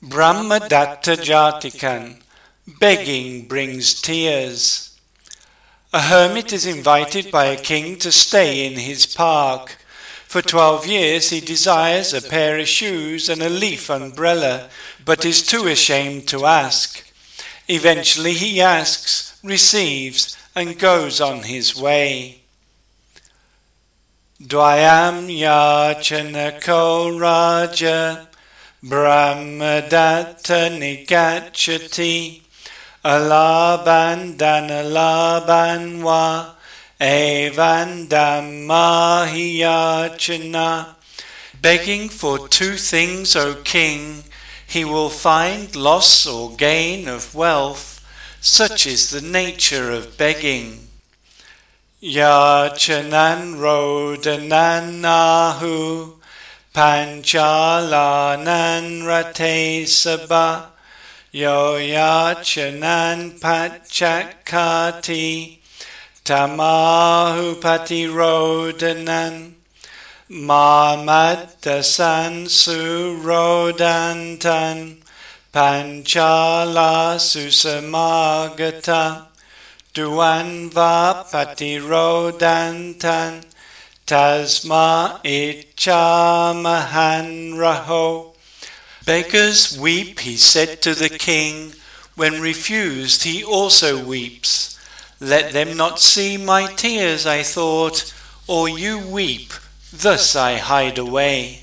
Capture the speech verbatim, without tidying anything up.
Brahmadatta Jatikan. Begging brings tears. A hermit is invited by a king to stay in his park. For twelve years he desires a pair of shoes and a leaf umbrella, but is too ashamed to ask. Eventually he asks, receives, and goes on his way. Dvayam yachanako raja brahmadatta nigacchati alaban danalaban va evan dhammahiyachana. Begging for two things, O king, he will find loss or gain of wealth. Such is the nature of begging. Yachanan rodanan ahu panchalanan rate sabha yo yachanan pachakati tamahu pati rodanan mamadasan surodantan panchala susamagata duanva patirodantan tasma ichamahan raho. Beggars weep, he said to the king. When refused, he also weeps. Let them not see my tears, I thought, or you weep, thus I hide away.